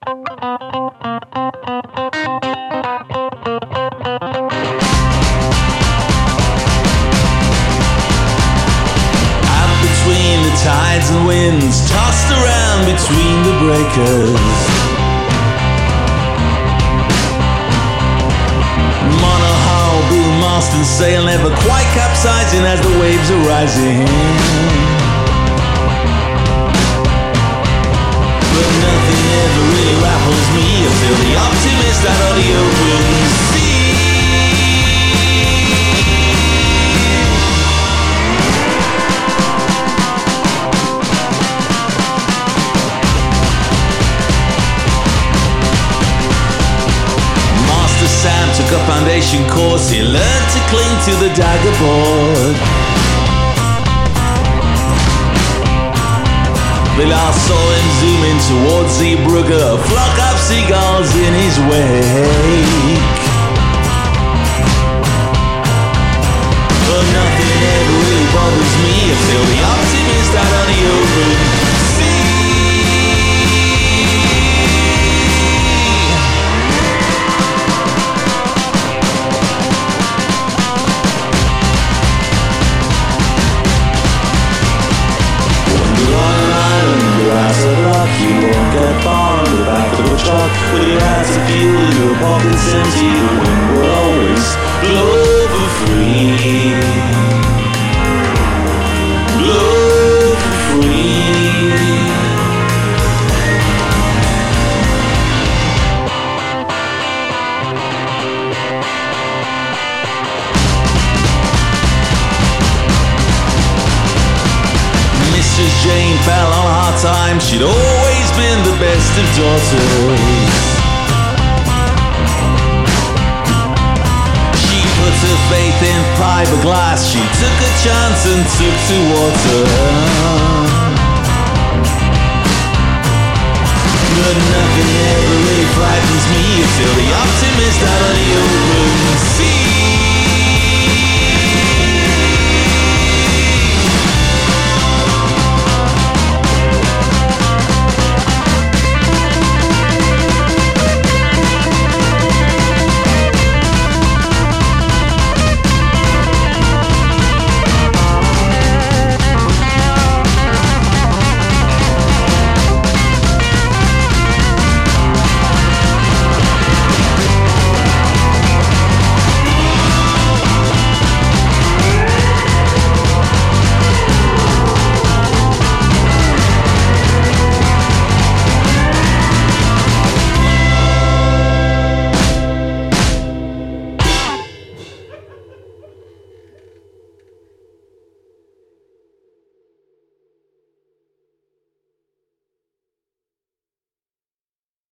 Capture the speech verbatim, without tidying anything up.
Tides and winds tossed around between the breakers. Monohull, boom, mast and sail, never quite capsizing as the waves are rising. But nothing ever really raffles me. I feel the optimist out of the open sea. Sam took a foundation course. He learned to cling to the dagger board. They last saw him zooming towards Zeebrugge, a flock of seagulls in his wake. But nothing ever really bothers me. I feel the optimist out on the open sea. You won't get far on the back of a truck with your hands to fuel in your pockets empty. The wind will always blow for free. Blow for free. Missus Jane fell on hard times. She'd always been the best of daughters. She put her faith in fiberglass. She took a chance and took to water. But nothing ever really frightens me until the optimist out of the open sea.